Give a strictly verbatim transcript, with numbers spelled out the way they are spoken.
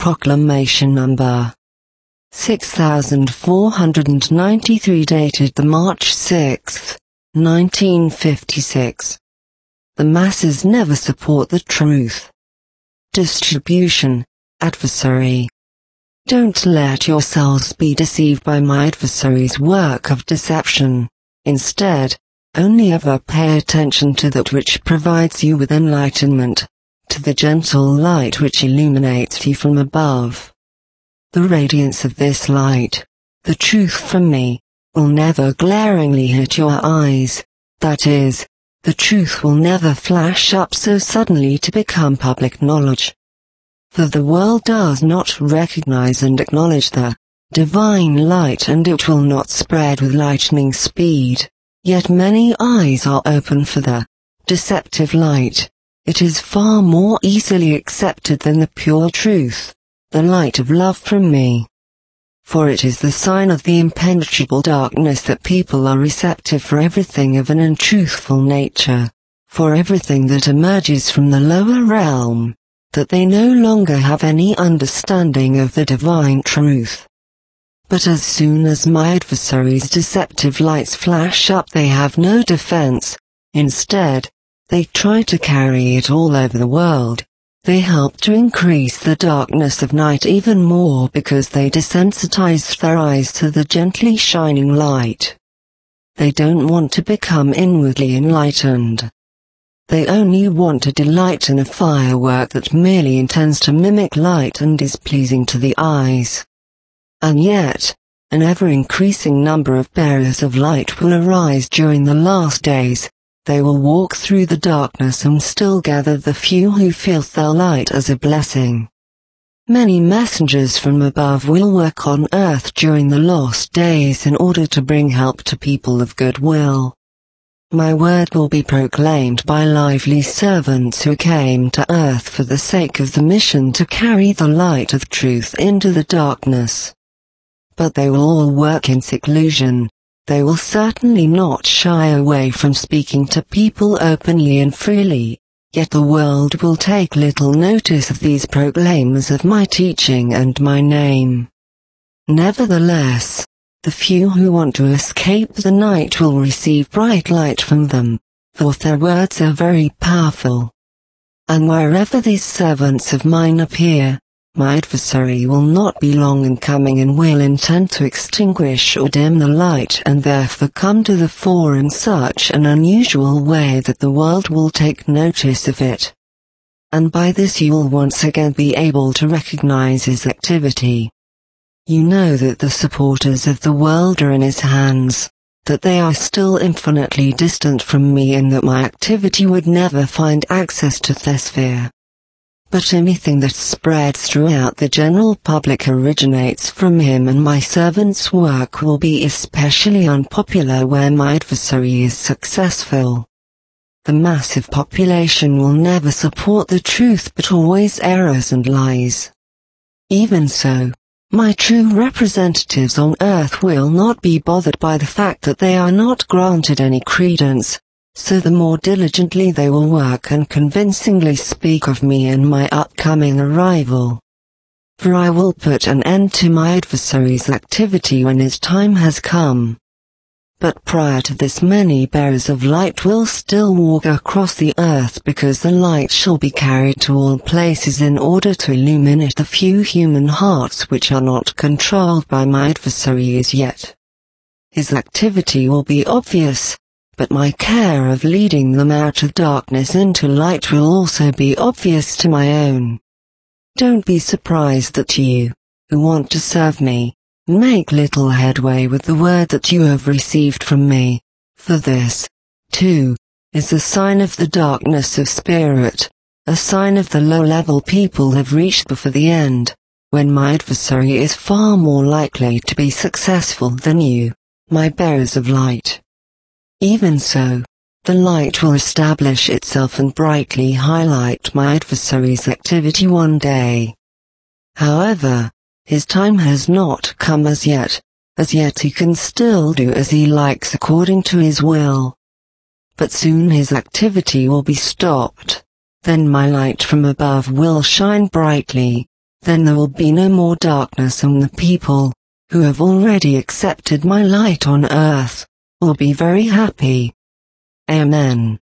Proclamation number six thousand four hundred ninety-three, dated the March sixth, nineteen fifty-six. The masses never support the truth. Distribution, adversary. Don't let yourselves be deceived by my adversary's work of deception. Instead, only ever pay attention to that which provides you with enlightenment, to the gentle light which illuminates you from above. The radiance of this light, the truth from me, will never glaringly hit your eyes, that is, the truth will never flash up so suddenly to become public knowledge. For the world does not recognize and acknowledge the divine light, and it will not spread with lightning speed, yet many eyes are open for the deceptive light. It is far more easily accepted than the pure truth, the light of love from me. For it is the sign of the impenetrable darkness that people are receptive for everything of an untruthful nature, for everything that emerges from the lower realm, that they no longer have any understanding of the divine truth. But as soon as my adversaries' deceptive lights flash up, they have no defense. Instead, they try to carry it all over the world. They help to increase the darkness of night even more because they desensitize their eyes to the gently shining light. They don't want to become inwardly enlightened. They only want to delight in a firework that merely intends to mimic light and is pleasing to the eyes. And yet, an ever-increasing number of bearers of light will arise during the last days. They will walk through the darkness and still gather the few who feel their light as a blessing. Many messengers from above will work on earth during the lost days in order to bring help to people of goodwill. My word will be proclaimed by lively servants who came to earth for the sake of the mission to carry the light of truth into the darkness. But they will all work in seclusion. They will certainly not shy away from speaking to people openly and freely, yet the world will take little notice of these proclaimers of my teaching and my name. Nevertheless, the few who want to escape the night will receive bright light from them, for their words are very powerful. And wherever these servants of mine appear, my adversary will not be long in coming and will intend to extinguish or dim the light and therefore come to the fore in such an unusual way that the world will take notice of it. And by this you will once again be able to recognize his activity. You know that the supporters of the world are in his hands, that they are still infinitely distant from me, and that my activity would never find access to their sphere. But anything that spreads throughout the general public originates from him, and my servant's work will be especially unpopular where my adversary is successful. The massive population will never support the truth but always errors and lies. Even so, my true representatives on earth will not be bothered by the fact that they are not granted any credence. So the more diligently they will work and convincingly speak of me and my upcoming arrival. For I will put an end to my adversary's activity when his time has come. But prior to this, many bearers of light will still walk across the earth, because the light shall be carried to all places in order to illuminate the few human hearts which are not controlled by my adversary as yet. His activity will be obvious, but my care of leading them out of darkness into light will also be obvious to my own. Don't be surprised that you, who want to serve me, make little headway with the word that you have received from me, for this, too, is a sign of the darkness of spirit, a sign of the low-level people have reached before the end, when my adversary is far more likely to be successful than you, my bearers of light. Even so, the light will establish itself and brightly highlight my adversary's activity one day. However, his time has not come as yet. As yet he can still do as he likes according to his will. But soon his activity will be stopped. Then my light from above will shine brightly. then there will be no more darkness, and the people who have already accepted my light on earth will be very happy. Amen.